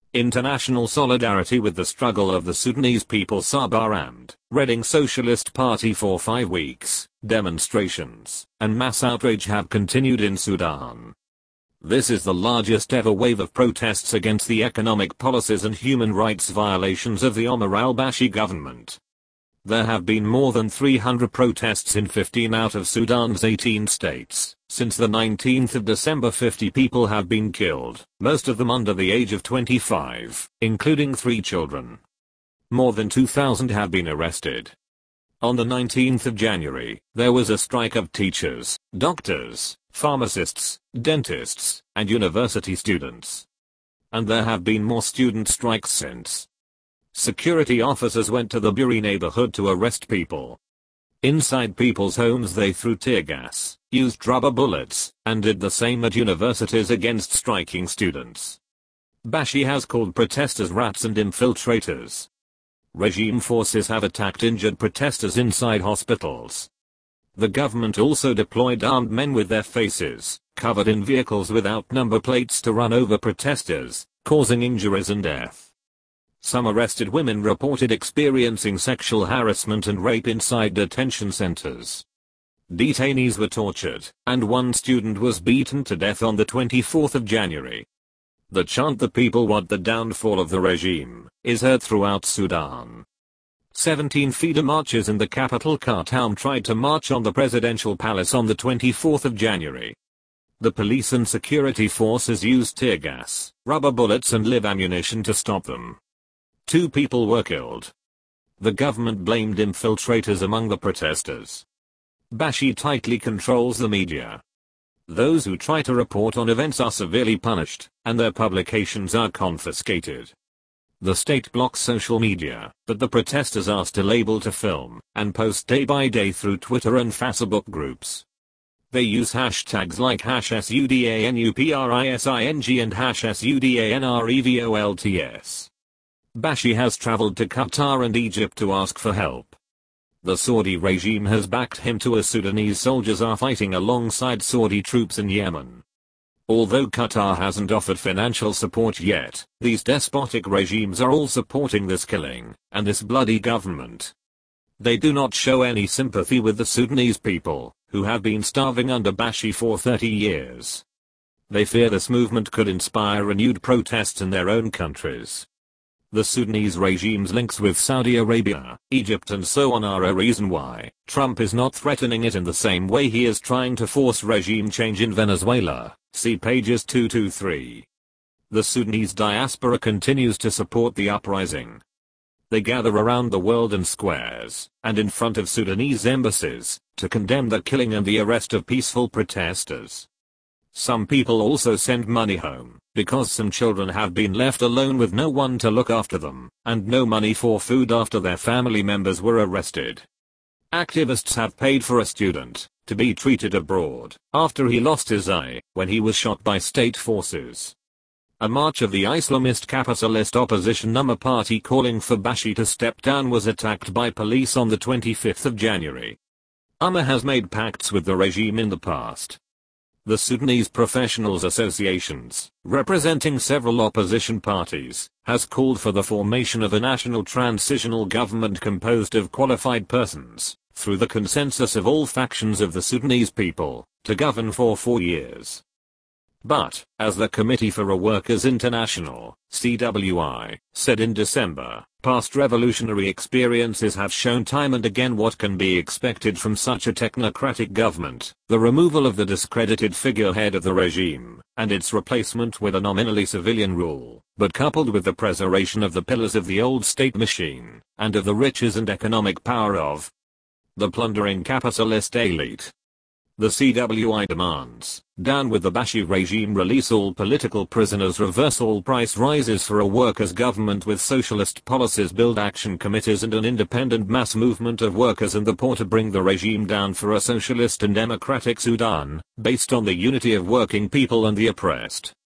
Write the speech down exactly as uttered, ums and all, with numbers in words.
International solidarity with the struggle of the Sudanese people. Sabah and Reading Socialist Party. For five weeks, demonstrations and mass outrage have continued in Sudan. This is the largest ever wave of protests against the economic policies and human rights violations of the Omar al-Bashir government. There have been more than three hundred protests in fifteen out of Sudan's eighteen states. Since the nineteenth of December, fifty people have been killed, most of them under the age of twenty-five, including three children. More than two thousand have been arrested. On the nineteenth of January, there was a strike of teachers, doctors, pharmacists, dentists, and university students. And there have been more student strikes since. Security officers went to the Buri neighborhood to arrest people. Inside people's homes they threw tear gas, used rubber bullets, and did the same at universities against striking students. Bashir has called protesters rats and infiltrators. Regime forces have attacked injured protesters inside hospitals. The government also deployed armed men with their faces covered in vehicles without number plates to run over protesters, causing injuries and death. Some arrested women reported experiencing sexual harassment and rape inside detention centers. Detainees were tortured, and one student was beaten to death on the twenty-fourth of January. The chant "The people want the downfall of the regime" is heard throughout Sudan. seventeen feeder marchers in the capital Khartoum tried to march on the presidential palace on the twenty-fourth of January. The police and security forces used tear gas, rubber bullets and live ammunition to stop them. Two people were killed. The government blamed infiltrators among the protesters. Bashir tightly controls the media. Those who try to report on events are severely punished, and their publications are confiscated. The state blocks social media, but the protesters are still able to film and post day by day through Twitter and Facebook groups. They use hashtags like hash SUDANUPRISING and hash SUDANREVOLTS. Bashir has traveled to Qatar and Egypt to ask for help. The Saudi regime has backed him to as Sudanese soldiers are fighting alongside Saudi troops in Yemen. Although Qatar hasn't offered financial support yet, these despotic regimes are all supporting this killing and this bloody government. They do not show any sympathy with the Sudanese people, who have been starving under Bashir for thirty years. They fear this movement could inspire renewed protests in their own countries. The Sudanese regime's links with Saudi Arabia, Egypt and so on are a reason why Trump is not threatening it in the same way he is trying to force regime change in Venezuela. See pages two to three. The Sudanese diaspora continues to support the uprising. They gather around the world in squares and in front of Sudanese embassies to condemn the killing and the arrest of peaceful protesters. Some people also send money home, because some children have been left alone with no one to look after them, and no money for food after their family members were arrested. Activists have paid for a student to be treated abroad after he lost his eye when he was shot by state forces. A march of the Islamist capitalist opposition Umma party calling for Bashir to step down was attacked by police on the twenty-fifth of January. Umma has made pacts with the regime in the past. The Sudanese Professionals Associations, representing several opposition parties, has called for the formation of a national transitional government composed of qualified persons, through the consensus of all factions of the Sudanese people, to govern for four years. But, as the Committee for a Workers' International, C W I, said in December, past revolutionary experiences have shown time and again what can be expected from such a technocratic government: the removal of the discredited figurehead of the regime, and its replacement with a nominally civilian rule, but coupled with the preservation of the pillars of the old state machine, and of the riches and economic power of the plundering capitalist elite. The C W I demands, down with the Bashir regime, release all political prisoners, reverse all price rises for a workers' government with socialist policies, build action committees and an independent mass movement of workers and the poor to bring the regime down for a socialist and democratic Sudan, based on the unity of working people and the oppressed.